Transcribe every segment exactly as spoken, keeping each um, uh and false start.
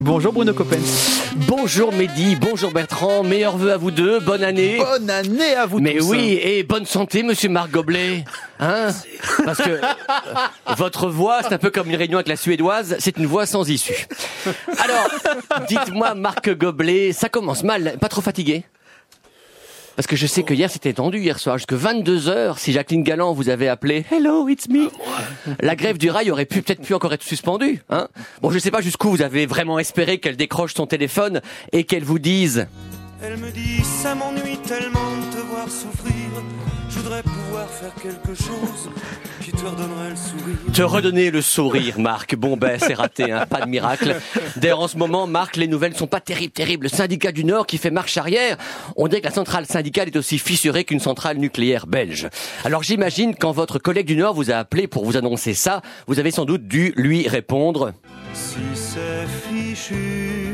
Bonjour Bruno Coppens. Bonjour Mehdi, bonjour Bertrand, meilleurs vœux à vous deux, bonne année. Bonne année à vous Mais tous. oui, et bonne santé monsieur Marc Goblet. Hein? Parce que euh, votre voix, c'est un peu comme une réunion avec la Suédoise, c'est une voix sans issue. Alors, dites-moi Marc Goblet, ça commence mal, pas trop fatigué? Parce que je sais que hier c'était tendu, hier soir, jusqu'à vingt-deux heures, si Jacqueline Galland vous avait appelé « Hello, it's me », la grève du rail aurait pu peut-être pu encore être suspendue. Hein. Bon, je sais pas jusqu'où vous avez vraiment espéré qu'elle décroche son téléphone et qu'elle vous dise « Elle me dit « ça m'ennuie tellement de te voir souffrir, je voudrais pouvoir faire quelque chose qui te redonnerait le sourire. » Te redonner le sourire, Marc. Bon ben, c'est raté, hein, pas de miracle. D'ailleurs, en ce moment, Marc, les nouvelles sont pas terribles, terribles. Le syndicat du Nord qui fait marche arrière. On dirait que la centrale syndicale est aussi fissurée qu'une centrale nucléaire belge. Alors j'imagine, quand votre collègue du Nord vous a appelé pour vous annoncer ça, vous avez sans doute dû lui répondre « Si c'est fichu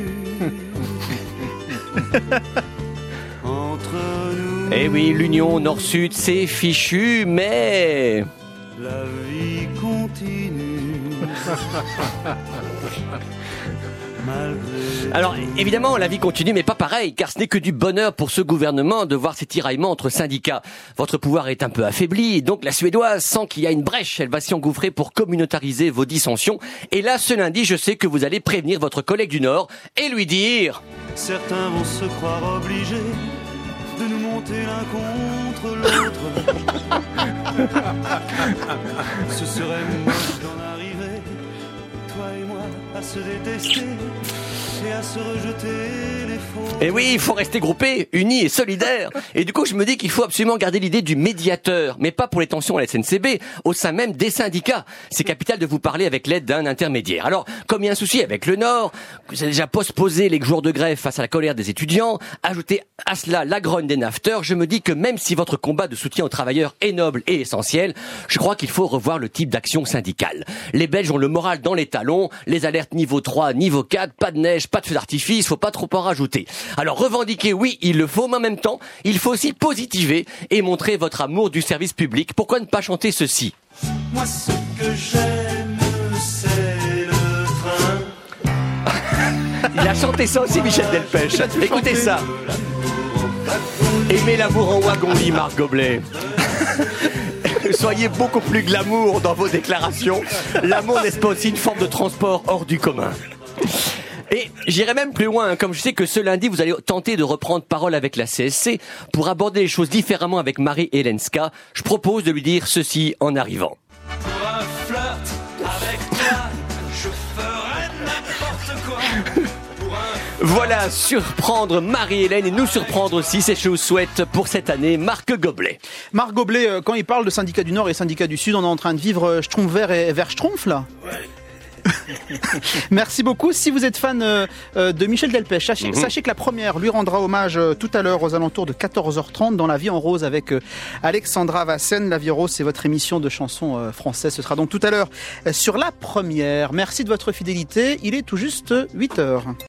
entre nous, eh oui, l'union Nord-Sud, c'est fichu, mais... la vie continue. » Malgré... Alors, évidemment, la vie continue, mais pas pareil, car ce n'est que du bonheur pour ce gouvernement de voir ces tiraillements entre syndicats. Votre pouvoir est un peu affaibli, et donc la Suédoise sent qu'il y a une brèche, elle va s'y engouffrer pour communautariser vos dissensions. Et là, ce lundi, je sais que vous allez prévenir votre collègue du Nord et lui dire... Certains vont se croire obligés de nous monter l'un contre l'autre. Ce serait moche d'en arriver, toi et moi, à se détester et à se rejeter les faux. Et oui, il faut rester groupés, unis et solidaires. Et du coup, je me dis qu'il faut absolument garder l'idée du médiateur, mais pas pour les tensions à la S N C B, au sein même des syndicats. C'est capital de vous parler avec l'aide d'un intermédiaire. Alors, comme il y a un souci avec le Nord, vous avez déjà postposé les jours de grève face à la colère des étudiants, ajoutez à cela la grogne des nafteurs, je me dis que même si votre combat de soutien aux travailleurs est noble et essentiel, je crois qu'il faut revoir le type d'action syndicale. Les Belges ont le moral dans les talons, les alertes niveau trois, niveau quatre, pas de neige, pas de feux d'artifice, faut pas trop en rajouter. Alors revendiquer, oui, il le faut, mais en même temps, il faut aussi positiver et montrer votre amour du service public. Pourquoi ne pas chanter ceci ? Moi ce que j'aime c'est le train. Il a chanté ça aussi, Michel Delpech. Écoutez ça. Aimez l'amour en wagon-lit, Marc Goblet. Soyez beaucoup plus glamour dans vos déclarations. L'amour n'est pas aussi une forme de transport hors du commun. Et j'irai même plus loin, hein, comme je sais que ce lundi, vous allez tenter de reprendre parole avec la C S C pour aborder les choses différemment avec Marie-Hélène Ska. Je propose de lui dire ceci en arrivant. Pour un flirt avec toi, je ferai n'importe quoi. Pour un... Voilà, surprendre Marie-Hélène et nous surprendre aussi, c'est ce que je vous souhaite pour cette année, Marc Goblet. Marc Goblet, euh, quand il parle de syndicat du Nord et syndicat du Sud, on est en train de vivre euh, Schtroumpf vert et vert Schtroumpf là. Ouais. Merci beaucoup. Si vous êtes fan euh, de Michel Delpech, sachez, mm-hmm. sachez que la première lui rendra hommage euh, tout à l'heure aux alentours de quatorze heures trente dans La Vie en Rose avec euh, Alexandra Vassen. La Vie en Rose, c'est votre émission de chansons euh, françaises. Ce sera donc tout à l'heure euh, sur la première. Merci de votre fidélité. Il est tout juste huit heures.